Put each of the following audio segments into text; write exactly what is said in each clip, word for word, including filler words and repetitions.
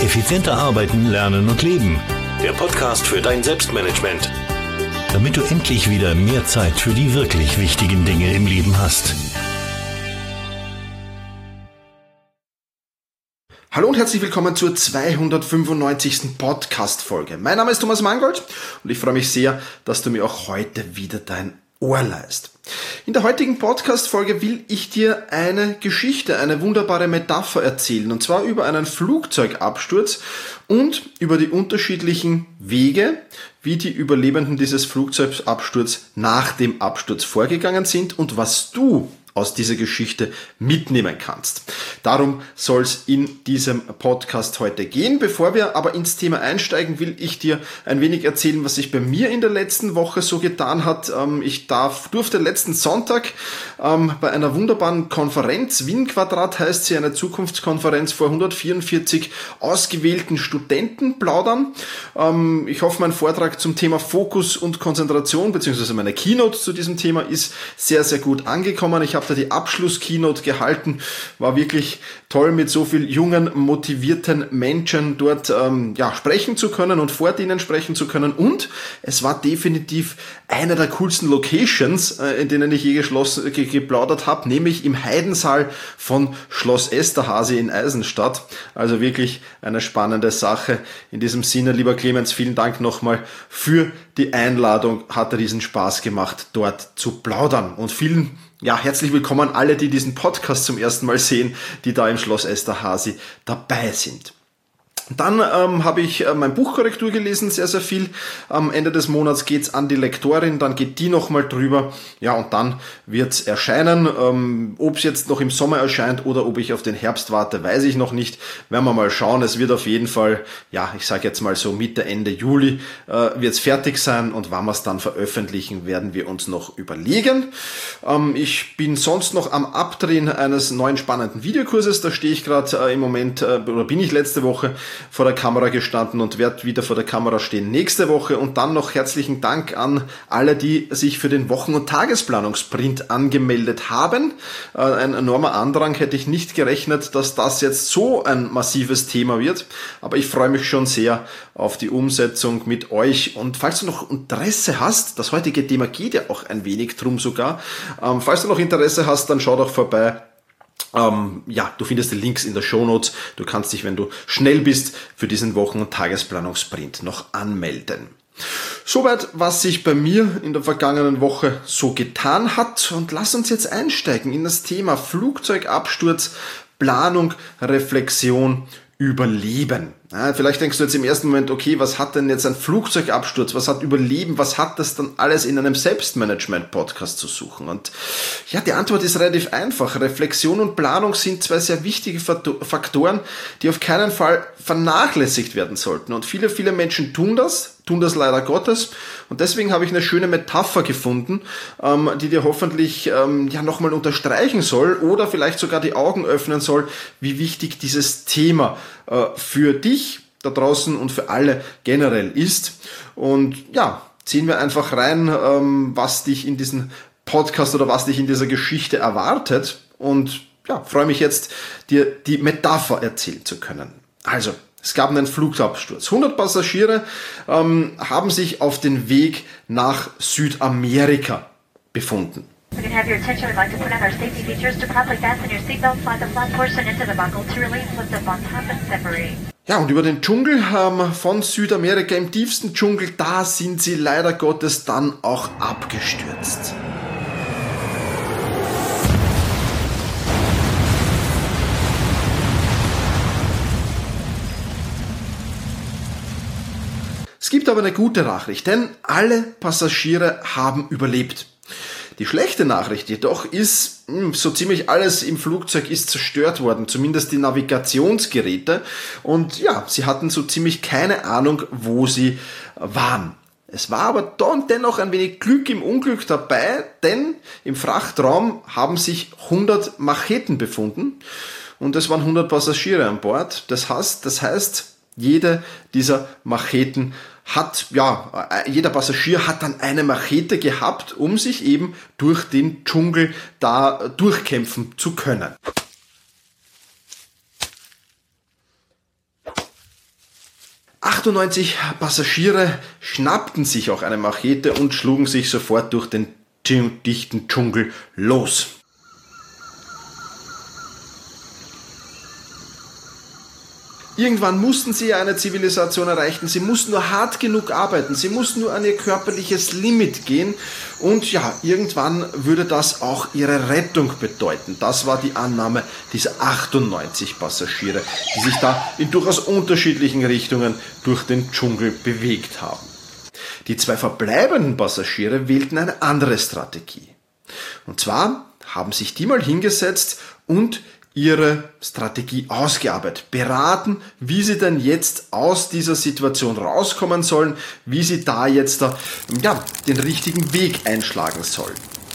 Effizienter arbeiten, lernen und leben. Der Podcast für dein Selbstmanagement. Damit du endlich wieder mehr Zeit für die wirklich wichtigen Dinge im Leben hast. Hallo und herzlich willkommen zur zweihundertfünfundneunzigsten Podcast-Folge. Mein Name ist Thomas Mangold und ich freue mich sehr, dass du mir auch heute wieder dein Ohr leihst. In der heutigen Podcast-Folge will ich dir eine Geschichte, eine wunderbare Metapher erzählen, und zwar über einen Flugzeugabsturz und über die unterschiedlichen Wege, wie die Überlebenden dieses Flugzeugabsturzes nach dem Absturz vorgegangen sind und was du aus dieser Geschichte mitnehmen kannst. Darum soll es in diesem Podcast heute gehen. Bevor wir aber ins Thema einsteigen, will ich dir ein wenig erzählen, was sich bei mir in der letzten Woche so getan hat. Ich darf, durfte letzten Sonntag ähm, bei einer wunderbaren Konferenz, Wien Quadrat heißt sie, eine Zukunftskonferenz vor hundertvierundvierzig ausgewählten Studenten plaudern. Ähm, ich hoffe, mein Vortrag zum Thema Fokus und Konzentration, beziehungsweise meine Keynote zu diesem Thema ist sehr, sehr gut angekommen. Ich habe die Abschluss-Keynote gehalten, war wirklich toll, mit so vielen jungen, motivierten Menschen dort ähm, ja, sprechen zu können und vor denen sprechen zu können, und es war definitiv eine der coolsten Locations, äh, in denen ich je geschlossen, ge- geplaudert habe, nämlich im Heidensaal von Schloss Esterházy in Eisenstadt. Also wirklich eine spannende Sache. In diesem Sinne, lieber Clemens, vielen Dank nochmal für die Einladung. Hat riesen Spaß gemacht, dort zu plaudern, und vielen Ja, herzlich willkommen alle, die diesen Podcast zum ersten Mal sehen, die da im Schloss Esterházy dabei sind. Dann ähm, habe ich äh, mein Buchkorrektur gelesen, sehr, sehr viel. Am Ende des Monats geht's an die Lektorin, dann geht die nochmal drüber. Ja, und dann wird's erscheinen. Ähm, ob es jetzt noch im Sommer erscheint oder ob ich auf den Herbst warte, weiß ich noch nicht. Werden wir mal schauen. Es wird auf jeden Fall, ja, ich sage jetzt mal so Mitte, Ende Juli äh, wird's fertig sein, und wann wir es dann veröffentlichen, werden wir uns noch überlegen. Ähm, ich bin sonst noch am Abdrehen eines neuen spannenden Videokurses. Da stehe ich gerade äh, im Moment, äh, oder bin ich letzte Woche vor der Kamera gestanden und werde wieder vor der Kamera stehen nächste Woche. Und dann noch herzlichen Dank an alle, die sich für den Wochen- und Tagesplanungsprint angemeldet haben. Äh, ein enormer Andrang, hätte ich nicht gerechnet, dass das jetzt so ein massives Thema wird. Aber ich freue mich schon sehr auf die Umsetzung mit euch. Und falls du noch Interesse hast, das heutige Thema geht ja auch ein wenig drum sogar, ähm, falls du noch Interesse hast, dann schau doch vorbei. Ähm, ja, du findest die Links in der Shownotes. Du kannst dich, wenn du schnell bist, für diesen Wochen- und Tagesplanungsprint noch anmelden. Soweit, was sich bei mir in der vergangenen Woche so getan hat. Und lass uns jetzt einsteigen in das Thema Flugzeugabsturz, Planung, Reflexion, Überleben. Ja, vielleicht denkst du jetzt im ersten Moment, okay, was hat denn jetzt ein Flugzeugabsturz, was hat Überleben, was hat das dann alles in einem Selbstmanagement-Podcast zu suchen? Und ja, die Antwort ist relativ einfach. Reflexion und Planung sind zwei sehr wichtige Faktoren, die auf keinen Fall vernachlässigt werden sollten. Und viele, viele Menschen tun das, tun das leider Gottes. Und deswegen habe ich eine schöne Metapher gefunden, ähm, die dir hoffentlich ähm, ja nochmal unterstreichen soll oder vielleicht sogar die Augen öffnen soll, wie wichtig dieses Thema äh, für dich da draußen und für alle generell ist. Und ja, ziehen wir einfach rein, ähm, was dich in diesem Podcast oder was dich in dieser Geschichte erwartet. Und ja, freue mich jetzt, dir die Metapher erzählen zu können. Also, es gab einen Flugabsturz. hundert Passagiere ähm, haben sich auf den Weg nach Südamerika befunden. We can have your attention. We'd like to put on our safety features to properly fasten your seatbelt, slide the flat portion into the buckle to release, lift up on top and separate. Ja, und über den Dschungel ähm, von Südamerika, im tiefsten Dschungel, da sind sie leider Gottes dann auch abgestürzt. Es gibt aber eine gute Nachricht, denn alle Passagiere haben überlebt. Die schlechte Nachricht jedoch ist, so ziemlich alles im Flugzeug ist zerstört worden, zumindest die Navigationsgeräte. Und ja, sie hatten so ziemlich keine Ahnung, wo sie waren. Es war aber dann dennoch ein wenig Glück im Unglück dabei, denn im Frachtraum haben sich hundert Macheten befunden und es waren hundert Passagiere an Bord. Das heißt, das heißt, jede dieser Macheten hat, ja, jeder Passagier hat dann eine Machete gehabt, um sich eben durch den Dschungel da durchkämpfen zu können. achtundneunzig Passagiere schnappten sich auch eine Machete und schlugen sich sofort durch den dichten Dschungel los. Irgendwann mussten sie ja eine Zivilisation erreichen, sie mussten nur hart genug arbeiten, sie mussten nur an ihr körperliches Limit gehen und ja, irgendwann würde das auch ihre Rettung bedeuten. Das war die Annahme dieser achtundneunzig Passagiere, die sich da in durchaus unterschiedlichen Richtungen durch den Dschungel bewegt haben. Die zwei verbleibenden Passagiere wählten eine andere Strategie. Und zwar haben sich die mal hingesetzt und ihre Strategie ausgearbeitet, beraten, wie sie denn jetzt aus dieser Situation rauskommen sollen, wie sie da jetzt da, ja, den richtigen Weg einschlagen sollen.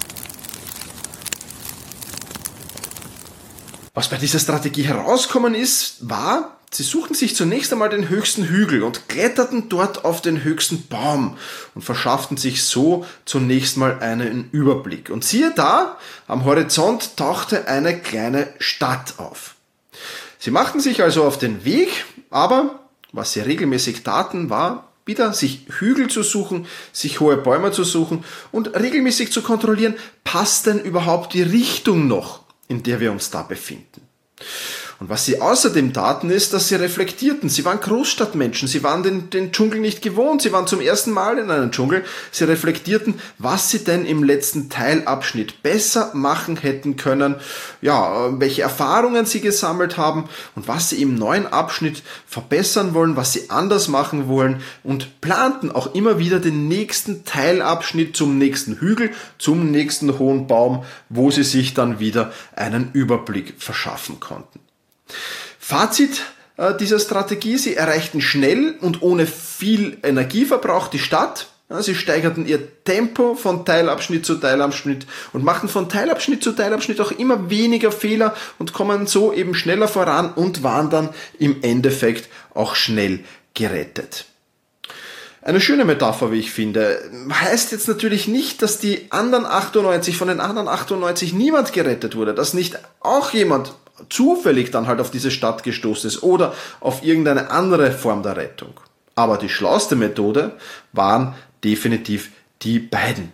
Was bei dieser Strategie herauskommen ist, war, sie suchten sich zunächst einmal den höchsten Hügel und kletterten dort auf den höchsten Baum und verschafften sich so zunächst mal einen Überblick. Und siehe da, am Horizont tauchte eine kleine Stadt auf. Sie machten sich also auf den Weg, aber was sie regelmäßig taten, war wieder sich Hügel zu suchen, sich hohe Bäume zu suchen und regelmäßig zu kontrollieren, passt denn überhaupt die Richtung noch, in der wir uns da befinden. Und was sie außerdem taten, ist, dass sie reflektierten. Sie waren Großstadtmenschen, sie waren den, den Dschungel nicht gewohnt, sie waren zum ersten Mal in einem Dschungel. Sie reflektierten, was sie denn im letzten Teilabschnitt besser machen hätten können, ja, welche Erfahrungen sie gesammelt haben und was sie im neuen Abschnitt verbessern wollen, was sie anders machen wollen und planten auch immer wieder den nächsten Teilabschnitt zum nächsten Hügel, zum nächsten hohen Baum, wo sie sich dann wieder einen Überblick verschaffen konnten. Fazit äh, dieser Strategie, sie erreichten schnell und ohne viel Energieverbrauch die Stadt. Ja, sie steigerten ihr Tempo von Teilabschnitt zu Teilabschnitt und machten von Teilabschnitt zu Teilabschnitt auch immer weniger Fehler und kommen so eben schneller voran und waren dann im Endeffekt auch schnell gerettet. Eine schöne Metapher, wie ich finde. Heißt jetzt natürlich nicht, dass die anderen achtundneunzig, von den anderen achtundneunzig niemand gerettet wurde, dass nicht auch jemand zufällig dann halt auf diese Stadt gestoßen ist oder auf irgendeine andere Form der Rettung. Aber die schlauste Methode waren definitiv die beiden.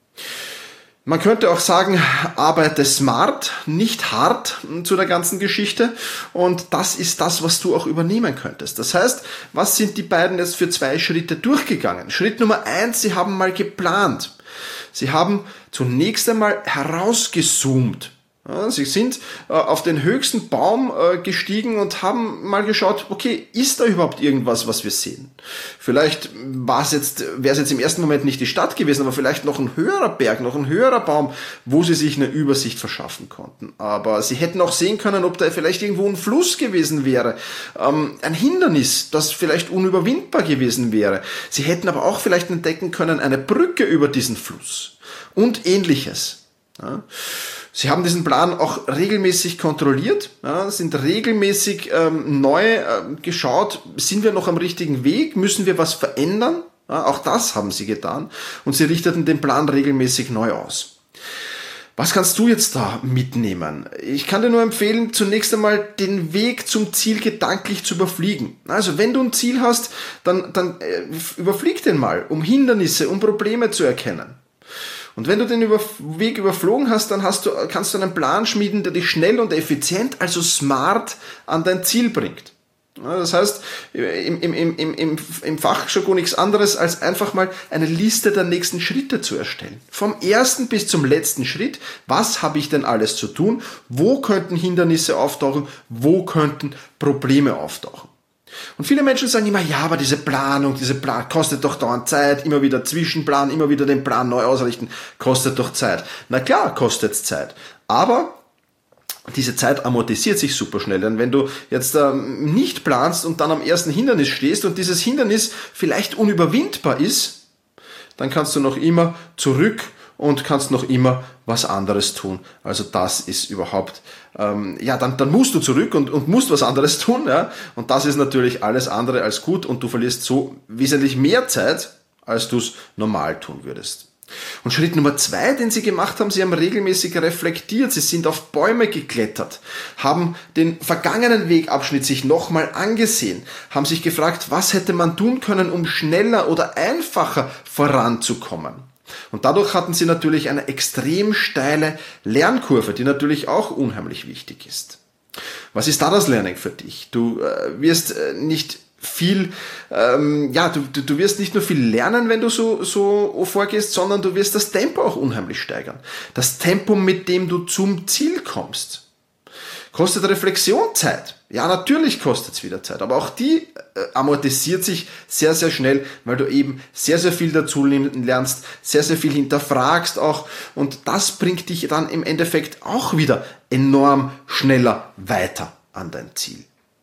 Man könnte auch sagen, arbeite smart, nicht hart zu der ganzen Geschichte und das ist das, was du auch übernehmen könntest. Das heißt, was sind die beiden jetzt für zwei Schritte durchgegangen? Schritt Nummer eins, sie haben mal geplant. Sie haben zunächst einmal herausgezoomt. Ja, sie sind äh, auf den höchsten Baum äh, gestiegen und haben mal geschaut, okay, ist da überhaupt irgendwas, was wir sehen? Vielleicht war es jetzt, wäre es jetzt im ersten Moment nicht die Stadt gewesen, aber vielleicht noch ein höherer Berg, noch ein höherer Baum, wo sie sich eine Übersicht verschaffen konnten. Aber sie hätten auch sehen können, ob da vielleicht irgendwo ein Fluss gewesen wäre, ähm, ein Hindernis, das vielleicht unüberwindbar gewesen wäre. Sie hätten aber auch vielleicht entdecken können, eine Brücke über diesen Fluss und Ähnliches. Ja. Sie haben diesen Plan auch regelmäßig kontrolliert, ja, sind regelmäßig ähm, neu äh, geschaut, sind wir noch am richtigen Weg, müssen wir was verändern? Ja, auch das haben sie getan und sie richteten den Plan regelmäßig neu aus. Was kannst du jetzt da mitnehmen? Ich kann dir nur empfehlen, zunächst einmal den Weg zum Ziel gedanklich zu überfliegen. Also wenn du ein Ziel hast, dann, dann äh, überflieg den mal, um Hindernisse, um Probleme zu erkennen. Und wenn du den Weg überflogen hast, dann hast du, kannst du einen Plan schmieden, der dich schnell und effizient, also smart, an dein Ziel bringt. Ja, das heißt, im, im, im, im, im Fachjargon nichts anderes, als einfach mal eine Liste der nächsten Schritte zu erstellen. Vom ersten bis zum letzten Schritt, was habe ich denn alles zu tun? Wo könnten Hindernisse auftauchen? Wo könnten Probleme auftauchen? Und viele Menschen sagen immer, ja, aber diese Planung, diese Plan kostet doch dauernd Zeit, immer wieder Zwischenplan, immer wieder den Plan neu ausrichten, kostet doch Zeit. Na klar, kostet es Zeit. Aber diese Zeit amortisiert sich super schnell, denn wenn du jetzt ähm, nicht planst und dann am ersten Hindernis stehst und dieses Hindernis vielleicht unüberwindbar ist, dann kannst du noch immer zurück und kannst noch immer was anderes tun. Also das ist überhaupt, ähm, ja, dann, dann musst du zurück und, und musst was anderes tun, ja. Und das ist natürlich alles andere als gut und du verlierst so wesentlich mehr Zeit, als du es normal tun würdest. Und Schritt Nummer zwei, den sie gemacht haben, sie haben regelmäßig reflektiert, sie sind auf Bäume geklettert, haben den vergangenen Wegabschnitt sich nochmal angesehen, haben sich gefragt, was hätte man tun können, um schneller oder einfacher voranzukommen. Und dadurch hatten sie natürlich eine extrem steile Lernkurve, die natürlich auch unheimlich wichtig ist. Was ist da das Learning für dich? Du äh, wirst äh, nicht viel, ähm, ja, du, du, du wirst nicht nur viel lernen, wenn du so, so vorgehst, sondern du wirst das Tempo auch unheimlich steigern. Das Tempo, mit dem du zum Ziel kommst. Kostet Reflexion Zeit? Ja, natürlich kostet es wieder Zeit, aber auch die äh, amortisiert sich sehr, sehr schnell, weil du eben sehr, sehr viel dazu lernst, sehr, sehr viel hinterfragst auch, und das bringt dich dann im Endeffekt auch wieder enorm schneller weiter an dein Ziel.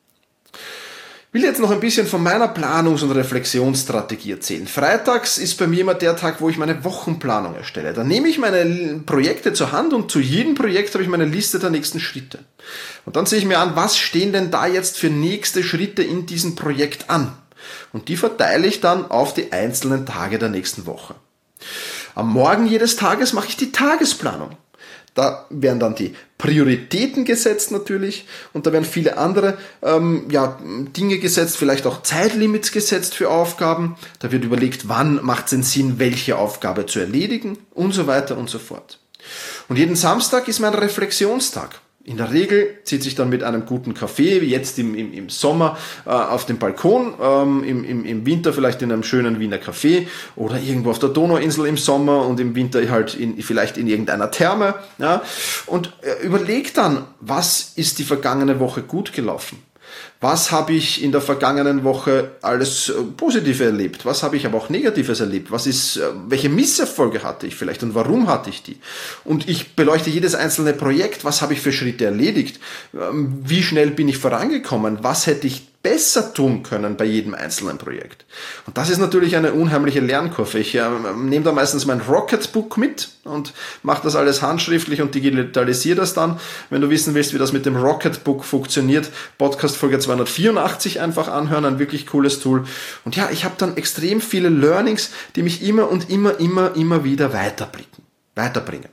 Ich will jetzt noch ein bisschen von meiner Planungs- und Reflexionsstrategie erzählen. Freitags ist bei mir immer der Tag, wo ich meine Wochenplanung erstelle. Da nehme ich meine Projekte zur Hand und zu jedem Projekt habe ich meine Liste der nächsten Schritte. Und dann sehe ich mir an, was stehen denn da jetzt für nächste Schritte in diesem Projekt an? Und die verteile ich dann auf die einzelnen Tage der nächsten Woche. Am Morgen jedes Tages mache ich die Tagesplanung. Da werden dann die Prioritäten gesetzt natürlich, und da werden viele andere ähm, ja, Dinge gesetzt, vielleicht auch Zeitlimits gesetzt für Aufgaben. Da wird überlegt, wann macht es denn Sinn, welche Aufgabe zu erledigen und so weiter und so fort. Und jeden Samstag ist mein Reflexionstag. In der Regel sitze ich dann mit einem guten Kaffee, wie jetzt im, im, im Sommer, äh, auf dem Balkon, ähm, im, im, im Winter vielleicht in einem schönen Wiener Café oder irgendwo auf der Donauinsel im Sommer und im Winter halt in, vielleicht in irgendeiner Therme. Ja, und äh, überleg dann, was ist die vergangene Woche gut gelaufen? Was habe ich in der vergangenen Woche alles Positives erlebt? Was habe ich aber auch Negatives erlebt? Was ist, welche Misserfolge hatte ich vielleicht und warum hatte ich die? Und ich beleuchte jedes einzelne Projekt. Was habe ich für Schritte erledigt? Wie schnell bin ich vorangekommen? Was hätte ich besser tun können bei jedem einzelnen Projekt? Und das ist natürlich eine unheimliche Lernkurve. Ich äh, nehme da meistens mein Rocketbook mit und mache das alles handschriftlich und digitalisiere das dann. Wenn du wissen willst, wie das mit dem Rocketbook funktioniert, Podcast Folge zweihundertvierundachtzig einfach anhören, ein wirklich cooles Tool. Und ja, ich habe dann extrem viele Learnings, die mich immer und immer, immer, immer wieder weiterblicken, weiterbringen.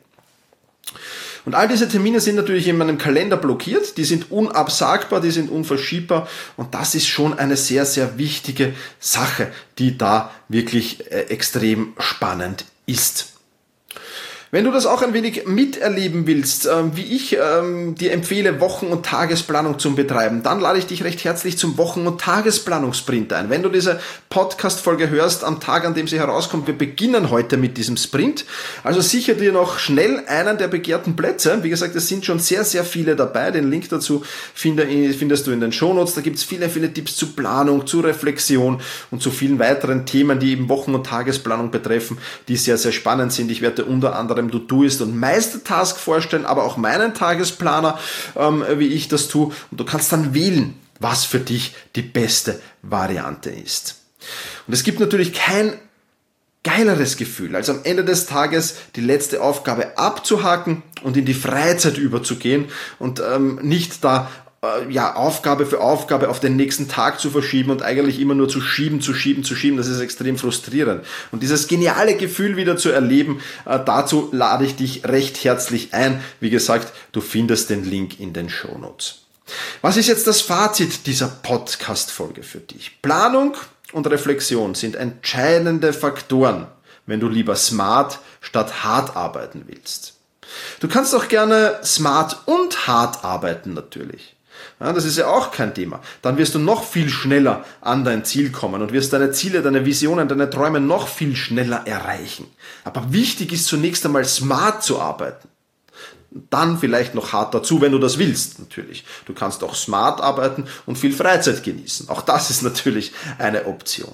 Und all diese Termine sind natürlich in meinem Kalender blockiert, die sind unabsagbar, die sind unverschiebbar, und das ist schon eine sehr, sehr wichtige Sache, die da wirklich äh, extrem spannend ist. Wenn du das auch ein wenig miterleben willst, äh, wie ich ähm, dir empfehle, Wochen- und Tagesplanung zum Betreiben, dann lade ich dich recht herzlich zum Wochen- und Tagesplanungssprint ein. Wenn du diese Podcast-Folge hörst am Tag, an dem sie herauskommt, wir beginnen heute mit diesem Sprint, also sicher dir noch schnell einen der begehrten Plätze. Wie gesagt, es sind schon sehr, sehr viele dabei. Den Link dazu finde, findest du in den Shownotes. Da gibt es viele, viele Tipps zu Planung, zu Reflexion und zu vielen weiteren Themen, die eben Wochen- und Tagesplanung betreffen, die sehr, sehr spannend sind. Ich werde unter anderem du Doist und Meistertask vorstellen, aber auch meinen Tagesplaner, ähm, wie ich das tue. Und du kannst dann wählen, was für dich die beste Variante ist. Und es gibt natürlich kein geileres Gefühl, als am Ende des Tages die letzte Aufgabe abzuhaken und in die Freizeit überzugehen und ähm, nicht da ja, Aufgabe für Aufgabe auf den nächsten Tag zu verschieben und eigentlich immer nur zu schieben, zu schieben, zu schieben. Das ist extrem frustrierend. Und dieses geniale Gefühl wieder zu erleben, äh, dazu lade ich dich recht herzlich ein. Wie gesagt, du findest den Link in den Shownotes. Was ist jetzt das Fazit dieser Podcast-Folge für dich? Planung und Reflexion sind entscheidende Faktoren, wenn du lieber smart statt hart arbeiten willst. Du kannst auch gerne smart und hart arbeiten natürlich. Ja, das ist ja auch kein Thema. Dann wirst du noch viel schneller an dein Ziel kommen und wirst deine Ziele, deine Visionen, deine Träume noch viel schneller erreichen. Aber wichtig ist zunächst einmal smart zu arbeiten. Dann vielleicht noch hart dazu, wenn du das willst, natürlich. Du kannst auch smart arbeiten und viel Freizeit genießen. Auch das ist natürlich eine Option.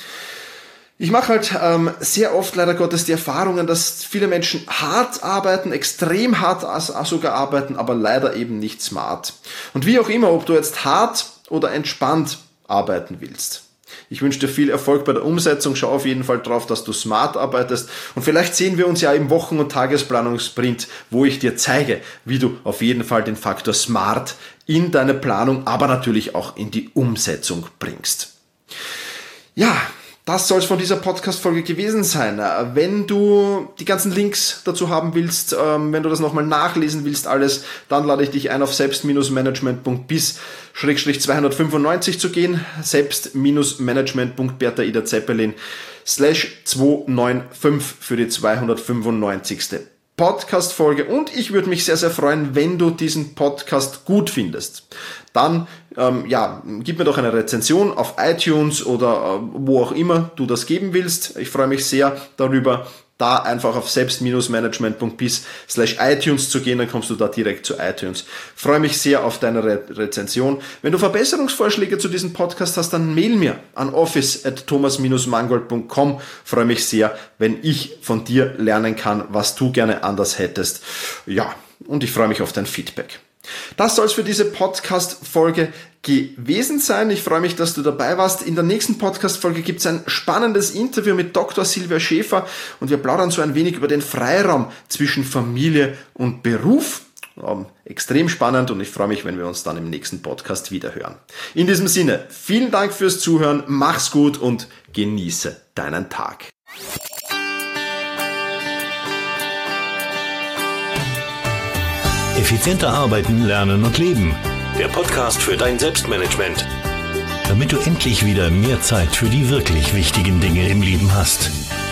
Ich mache halt ähm, sehr oft leider Gottes die Erfahrungen, dass viele Menschen hart arbeiten, extrem hart sogar arbeiten, aber leider eben nicht smart. Und wie auch immer, ob du jetzt hart oder entspannt arbeiten willst. Ich wünsche dir viel Erfolg bei der Umsetzung. Schau auf jeden Fall drauf, dass du smart arbeitest. Und vielleicht sehen wir uns ja im Wochen- und Tagesplanungssprint, wo ich dir zeige, wie du auf jeden Fall den Faktor smart in deine Planung, aber natürlich auch in die Umsetzung bringst. Ja, Das soll es von dieser Podcast-Folge gewesen sein. Wenn du die ganzen Links dazu haben willst, ähm, wenn du das nochmal nachlesen willst, alles, dann lade ich dich ein, auf selbst-management.bis zweihundertfünfundneunzig zu gehen. selbst-management.bertha Ida Zeppelin slash zweihundertfünfundneunzig für die zweihundertfünfundneunzigste Podcast-Folge. Und ich würde mich sehr, sehr freuen, wenn du diesen Podcast gut findest. Dann, ähm, ja, gib mir doch eine Rezension auf iTunes oder äh, wo auch immer du das geben willst. Ich freue mich sehr darüber, da einfach auf selbst-management.bis slash iTunes zu gehen, dann kommst du da direkt zu iTunes. Ich freue mich sehr auf deine Re- Rezension. Wenn du Verbesserungsvorschläge zu diesem Podcast hast, dann mail mir an office at thomas dash mangold punkt com. Ich freue mich sehr, wenn ich von dir lernen kann, was du gerne anders hättest. Ja, und ich freue mich auf dein Feedback. Das soll es für diese Podcast-Folge gewesen sein. Ich freue mich, dass du dabei warst. In der nächsten Podcast-Folge gibt es ein spannendes Interview mit Doktor Silvia Schäfer und wir plaudern so ein wenig über den Freiraum zwischen Familie und Beruf. Ähm, extrem spannend und ich freue mich, wenn wir uns dann im nächsten Podcast wieder hören. In diesem Sinne, vielen Dank fürs Zuhören, mach's gut und genieße deinen Tag. Effizienter arbeiten, lernen und leben. Der Podcast für dein Selbstmanagement. Damit du endlich wieder mehr Zeit für die wirklich wichtigen Dinge im Leben hast.